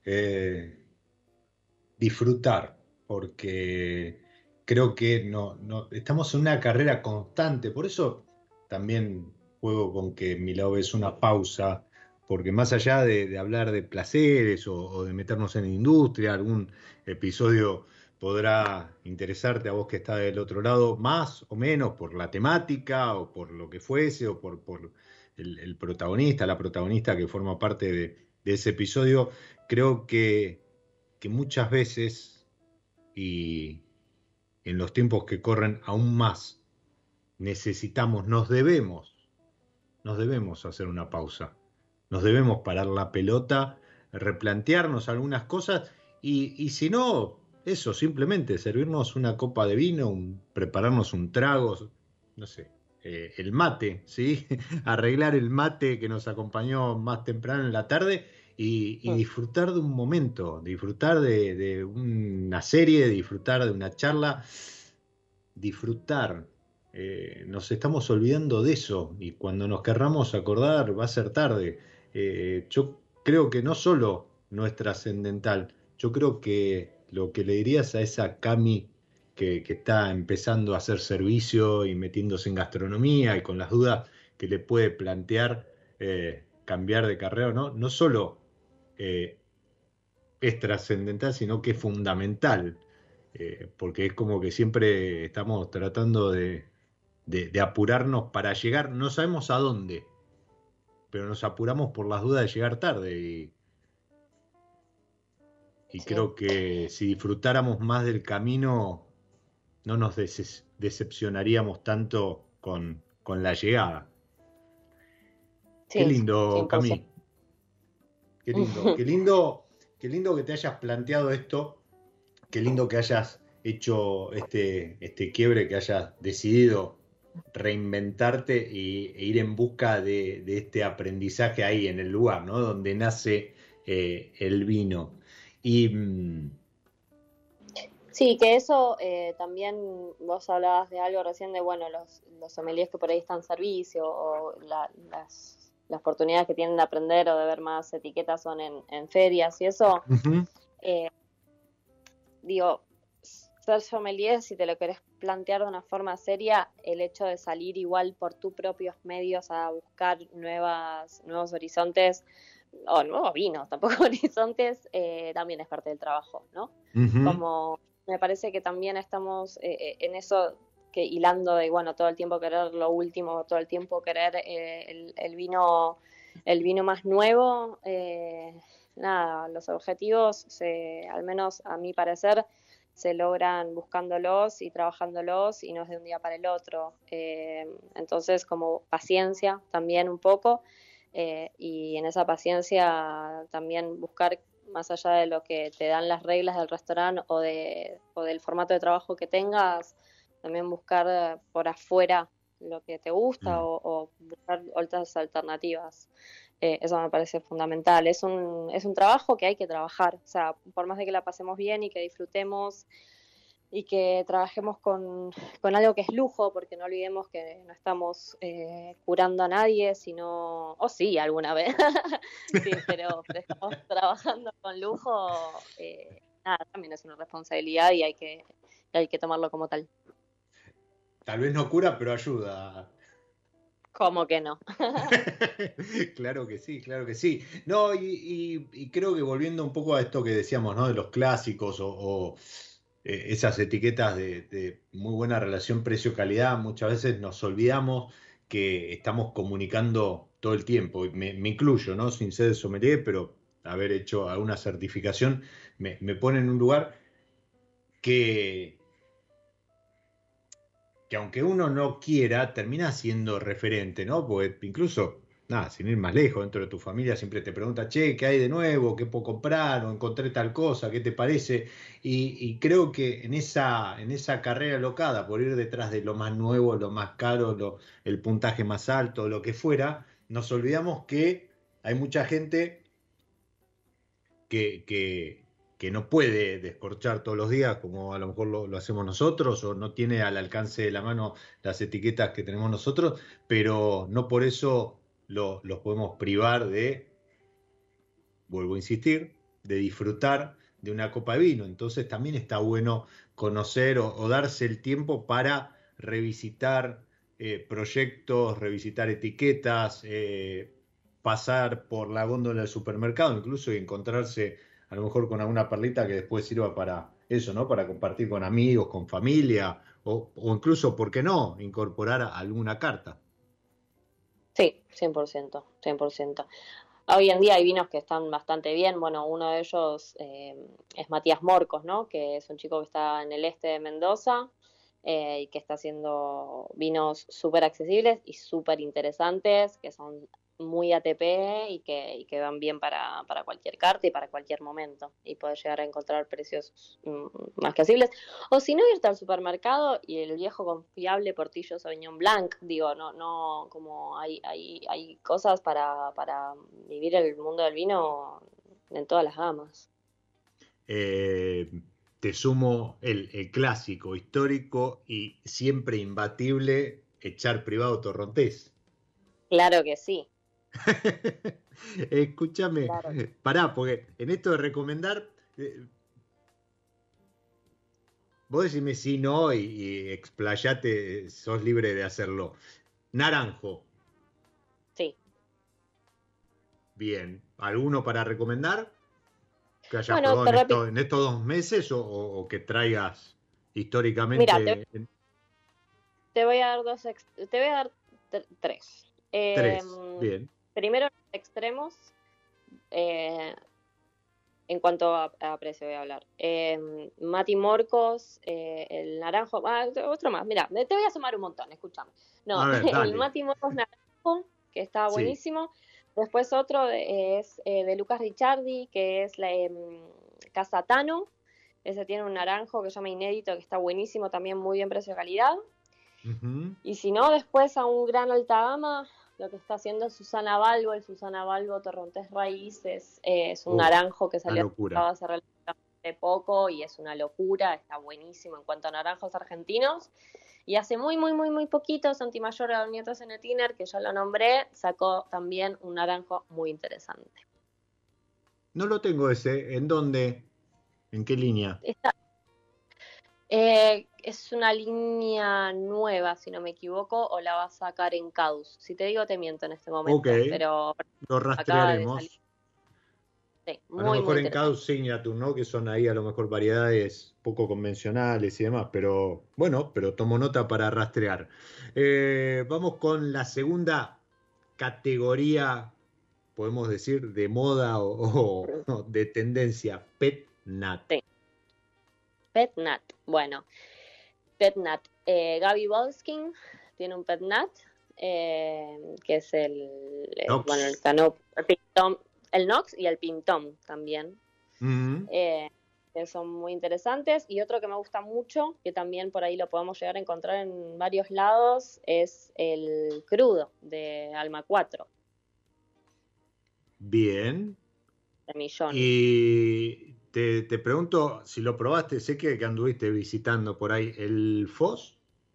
Disfrutar, porque creo que no, estamos en una carrera constante, por eso también juego con que mi lado es una pausa, porque más allá de hablar de placeres o de meternos en industria, algún episodio podrá interesarte a vos que estás del otro lado, más o menos por la temática o por lo que fuese o por el protagonista, la protagonista que forma parte de ese episodio. Creo que muchas veces, y en los tiempos que corren aún más, necesitamos, nos debemos hacer una pausa, nos debemos parar la pelota, replantearnos algunas cosas y si no, eso, simplemente servirnos una copa de vino, prepararnos un trago, no sé, el mate, ¿sí? Arreglar el mate que nos acompañó más temprano en la tarde y disfrutar de un momento, disfrutar de una serie, disfrutar de una charla, disfrutar. Nos estamos olvidando de eso y cuando nos querramos acordar va a ser tarde. Yo creo que no solo no es trascendental, yo creo que lo que le dirías a esa Cami que está empezando a hacer servicio y metiéndose en gastronomía y con las dudas que le puede plantear cambiar de carrera, ¿no? No solo eh, es trascendental, sino que es fundamental, porque es como que siempre estamos tratando de apurarnos para llegar, no sabemos a dónde, pero nos apuramos por las dudas de llegar tarde y Sí. creo que si disfrutáramos más del camino, no nos decepcionaríamos tanto con la llegada. Qué Sí, lindo, 100%. Cami, qué lindo, qué lindo que te hayas planteado esto. Qué lindo que hayas hecho este quiebre, que hayas decidido reinventarte e ir en busca de este aprendizaje ahí en el lugar, ¿no? Donde nace el vino. Y Sí, que eso también vos hablabas de algo recién de, bueno, los sommeliers que por ahí están en servicio o las oportunidades que tienen de aprender o de ver más etiquetas son en ferias y eso. ujú, eh, Digo, ser sommelier, si te lo querés plantear de una forma seria, el hecho de salir igual por tus propios medios a buscar nuevos horizontes, o nuevos vinos, tampoco horizontes, también es parte del trabajo, ¿no? ujú, Como me parece que también estamos en eso que hilando de, bueno, todo el tiempo querer lo último, todo el tiempo querer el vino más nuevo, nada, los objetivos, al menos a mi parecer, se logran buscándolos y trabajándolos y no es de un día para el otro. Entonces, como paciencia también un poco, y en esa paciencia también buscar más allá de lo que te dan las reglas del restaurante o del formato de trabajo que tengas, también buscar por afuera lo que te gusta mm. o buscar otras alternativas. Eso me parece fundamental. Es un trabajo que hay que trabajar. O sea, por más de que la pasemos bien y que disfrutemos y que trabajemos con algo que es lujo, porque no olvidemos que no estamos curando a nadie, sino, o sí, alguna vez, sí, pero estamos trabajando con lujo, nada, también es una responsabilidad y hay que tomarlo como tal. Tal vez no cura, pero ayuda. ¿Cómo que no? Claro que sí, claro que sí. No, y creo que volviendo un poco a esto que decíamos, ¿no? De los clásicos o esas etiquetas de muy buena relación precio-calidad, muchas veces nos olvidamos que estamos comunicando todo el tiempo. Y me incluyo, ¿no? Sin ser sommelier, pero haber hecho alguna certificación me pone en un lugar que que aunque uno no quiera, termina siendo referente, ¿no? Porque incluso, nada, sin ir más lejos, dentro de tu familia siempre te pregunta, che, ¿qué hay de nuevo? ¿Qué puedo comprar? O encontré tal cosa, ¿qué te parece? Y creo que en esa carrera locada, por ir detrás de lo más nuevo, lo más caro, el puntaje más alto, lo que fuera, nos olvidamos que hay mucha gente que, que, que no puede descorchar todos los días como a lo mejor lo hacemos nosotros o no tiene al alcance de la mano las etiquetas que tenemos nosotros, pero no por eso los podemos privar de, vuelvo a insistir, de disfrutar de una copa de vino. Entonces también está bueno conocer o darse el tiempo para revisitar proyectos, revisitar etiquetas, pasar por la góndola del supermercado, incluso y encontrarse a lo mejor con alguna perlita que después sirva para eso, ¿no? Para compartir con amigos, con familia, o incluso, ¿por qué no?, incorporar alguna carta. Sí, 100%, 100%. Hoy en día hay vinos que están bastante bien. Bueno, uno de ellos es Matías Morcos, ¿no? Que es un chico que está en el este de Mendoza y que está haciendo vinos súper accesibles y súper interesantes, que son muy ATP y que van bien para cualquier carta y para cualquier momento. Y poder llegar a encontrar precios más accesibles. O si no, irte al supermercado y el viejo confiable Portillo Sauvignon Blanc. Digo, no, como hay cosas para vivir el mundo del vino en todas las gamas. Eh, Te sumo el clásico, histórico y siempre imbatible Echar Privado Torrontés. Claro que sí, Escúchame, claro. pará, porque en esto de recomendar, vos decime sí, no y explayate, sos libre de hacerlo. Naranjo, Sí. bien. ¿Alguno para recomendar que hayas Bueno, probado te repito, en estos 2 meses o que traigas mira, históricamente te voy a dar te voy a dar tres. tres? Bien. Primero, los extremos, eh, en cuanto a precio voy a hablar. Mati Morcos, el naranjo, otro más, mira, te voy a sumar un montón, escúchame. No, A ver, el dale. Mati Morcos naranjo, que está Sí. buenísimo. Después otro es de Lucas Ricciardi, que es la Casa Tano. Ese tiene un naranjo que se llama Inédito, que está buenísimo, también muy bien precio-calidad. Ujú. Y si no, después a un gran alta gama, lo que está haciendo Susana Balbo, el Susana Balbo Torrontés Raíces, es un Uf, naranjo que una salió locura. hace relativamente poco y es una locura, está buenísimo en cuanto a naranjos argentinos. Y hace muy poquito, Santimayor Nieto Zenetiner, que ya lo nombré, sacó también un naranjo muy interesante. No lo tengo ese. ¿En dónde? ¿En qué línea? Esta, es una línea nueva, si no me equivoco, o la va a sacar en Caus. Si te digo, te miento en este Ok, momento, pero lo acaba de salir. rastrearemos. Sí, A lo muy mejor en interesante. Cloud Signature, ¿no? Que son ahí a lo mejor variedades poco convencionales y demás, pero bueno, pero tomo nota para rastrear. Vamos con la segunda categoría, podemos decir, de moda o de tendencia, Pet Nat. Sí, Pet Nat. Bueno, Pet Nat. Gaby Bolskin tiene un Pet Nat, que es bueno, el Nox. canop, el Pintón, el Nox y el Pintón también. Mm, Que son muy interesantes. Y otro que me gusta mucho, que también por ahí lo podemos llegar a encontrar en varios lados, es el crudo de Alma 4, bien. de Millón. Y te pregunto si lo probaste, sé que anduviste visitando por ahí el FOS.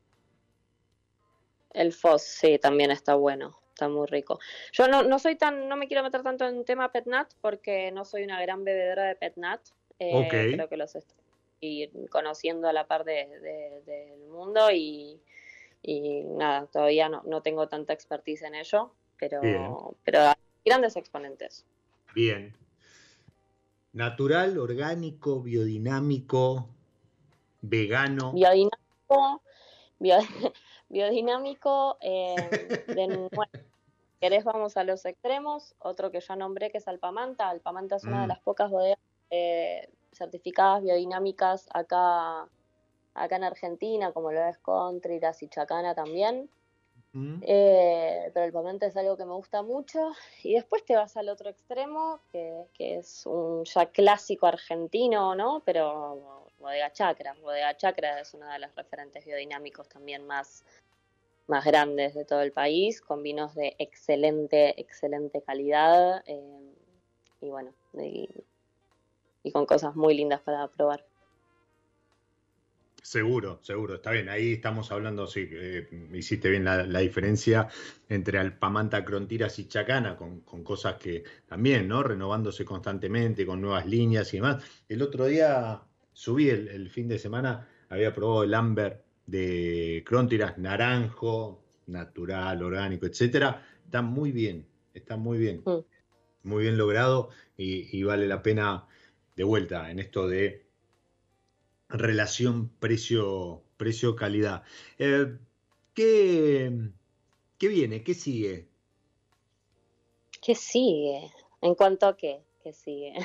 El Foz, sí, también está bueno, está muy rico. Yo no soy no me quiero meter tanto en tema Pet Nat porque no soy una gran bebedora de Pet Nat. Ok. Creo que los estoy conociendo a la par del mundo y nada, todavía no tengo tanta expertise en ello, Bien, pero hay grandes exponentes. bien. Natural, orgánico, biodinámico, vegano. Biodinámico, bio- biodinámico, de nuevo, si querés vamos a los extremos, otro que ya nombré que es Alpamanta. Alpamanta es una de Mm, las pocas bodegas certificadas biodinámicas acá en Argentina, como lo es Contreras y Chacana también. mm. Pero el Alpamanta es algo que me gusta mucho. Y después te vas al otro extremo, que es un ya clásico argentino, ¿no? Pero Bodega Chacra. Bodega Chacra es una de las referentes biodinámicos también más grandes de todo el país, con vinos de excelente calidad. Y bueno, y con cosas muy lindas para probar. Seguro, seguro, está bien. Ahí estamos hablando, sí, hiciste bien la diferencia entre Alpamanta, Crontiras y Chacana, con cosas que también, ¿no? Renovándose constantemente, con nuevas líneas y demás. El otro día subí el fin de semana, había probado el Amber de Crontiras, naranjo, natural, orgánico, etcétera. Está Mm. muy bien logrado y vale la pena de vuelta en esto de relación precio-calidad. ¿Qué, ¿Qué viene? ¿Qué sigue? ¿Qué sigue? ¿En cuanto a qué? ¿Qué sigue?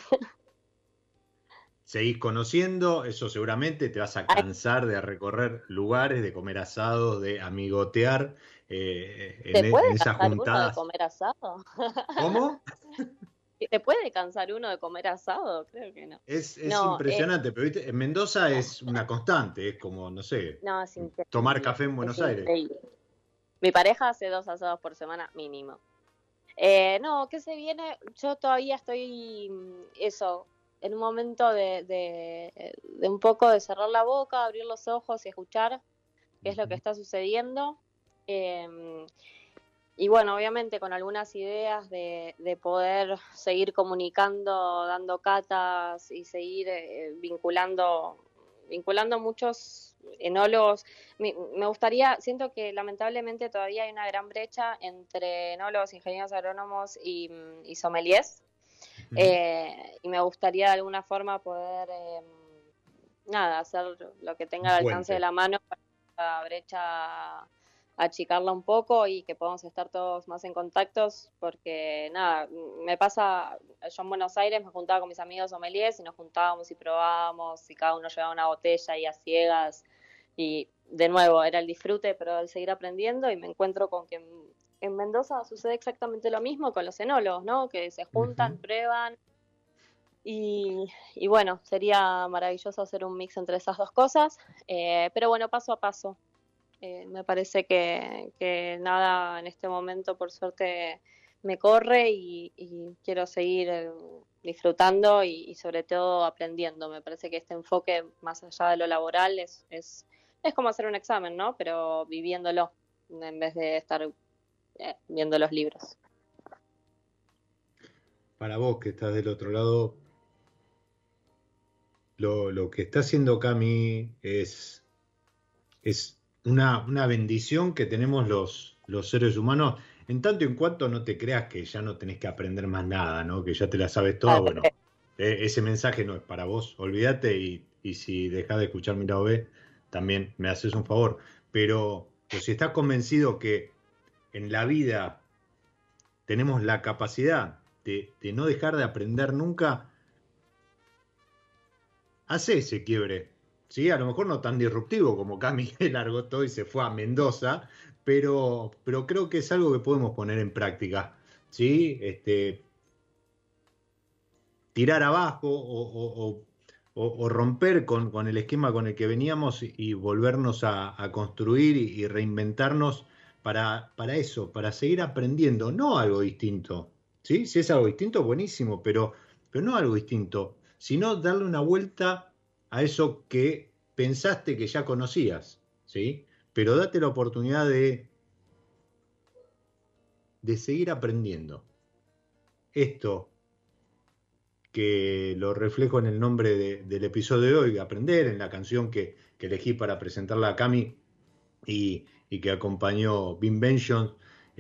Seguís conociendo, eso seguramente te vas a Ay, cansar de recorrer lugares, de comer asados, de amigotear ¿te en puede esas cansar uno de juntadas. comer asado? ¿Cómo? ¿Te puede cansar uno de comer asado? Creo que no. Es No, impresionante, pero ¿viste? En Mendoza es una constante, es como, no sé, no, es tomar increíble. café en Es Buenos Aires. increíble. Mi pareja hace 2 asados por semana mínimo. No, ¿qué se viene? Yo todavía estoy, eso, en un momento de un poco de cerrar la boca, abrir los ojos y escuchar qué es lo que Ujú, está sucediendo. Eh, y bueno, obviamente con algunas ideas de poder seguir comunicando, dando catas y seguir vinculando muchos enólogos. Me gustaría, siento que lamentablemente todavía hay una gran brecha entre enólogos, ingenieros agrónomos y sommeliers. ujú. Y me gustaría de alguna forma poder, nada, hacer lo que tenga Un al alcance de puente. la mano para la brecha, achicarla un poco y que podamos estar todos más en contactos, porque nada, me pasa, yo en Buenos Aires me juntaba con mis amigos sommeliers y nos juntábamos y probábamos y cada uno llevaba una botella y a ciegas y de nuevo era el disfrute, pero el seguir aprendiendo y me encuentro con que en Mendoza sucede exactamente lo mismo con los enólogos, ¿no? Que se juntan, Ujú. prueban y bueno, sería maravilloso hacer un mix entre esas dos cosas, pero bueno, paso a paso. Me parece que nada en este momento, por suerte, me corre y quiero seguir disfrutando y sobre todo aprendiendo. Me parece que este enfoque, más allá de lo laboral, es como hacer un examen, ¿no? Pero viviéndolo en vez de estar viendo los libros. Para vos que estás del otro lado, lo que está haciendo Cami es una bendición que tenemos los seres humanos, en tanto y en cuanto no te creas que ya no tenés que aprender más nada, ¿no? Que ya te la sabes toda. Bueno, ese mensaje no es para vos, olvídate y si dejás de escuchar mi lado B, también me haces un favor. Pero si estás convencido que en la vida tenemos la capacidad de no dejar de aprender nunca, hace ese quiebre. ¿Sí? A lo mejor no tan disruptivo como Cami largó todo y se fue a Mendoza, pero creo que es algo que podemos poner en práctica. ¿Sí? Tirar abajo o romper con el esquema con el que veníamos y volvernos a construir y reinventarnos para eso, para seguir aprendiendo, no algo distinto. ¿Sí? Si es algo distinto, buenísimo, pero no algo distinto, sino darle una vuelta a eso que pensaste que ya conocías. ¿Sí? Pero date la oportunidad de seguir aprendiendo. Esto que lo reflejo en el nombre del episodio de hoy, Aprender, en la canción que elegí para presentarla a Cami, y que acompañó Vinvention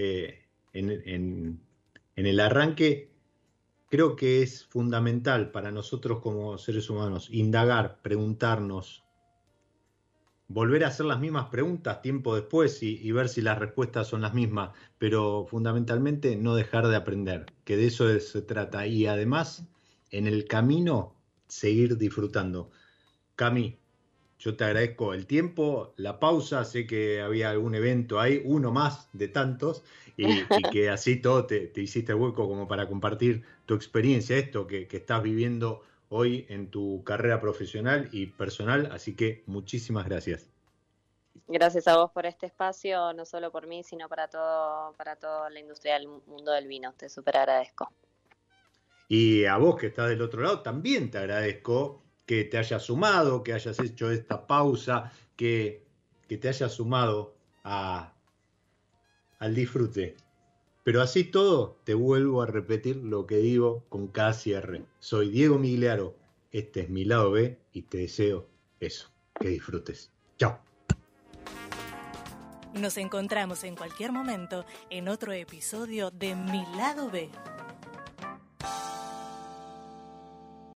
en el arranque. Creo que es fundamental para nosotros como seres humanos indagar, preguntarnos, volver a hacer las mismas preguntas tiempo después y ver si las respuestas son las mismas, pero fundamentalmente no dejar de aprender, que de eso se trata. Y además, en el camino, seguir disfrutando. Cami, yo te agradezco el tiempo, la pausa, sé que había algún evento ahí, uno más de tantos, y que así todo te hiciste hueco como para compartir tu experiencia, esto que estás viviendo hoy en tu carrera profesional y personal, así que muchísimas gracias. Gracias a vos por este espacio, no solo por mí, sino para toda la industria del mundo del vino. Te súper agradezco. Y a vos que estás del otro lado, también te agradezco que te hayas sumado, que hayas hecho esta pausa, que te hayas sumado al disfrute. Pero así todo, te vuelvo a repetir lo que digo con cada cierre. Soy Diego Migliaro, este es mi lado B y te deseo eso, que disfrutes. Chao. Nos encontramos en cualquier momento en otro episodio de Mi Lado B.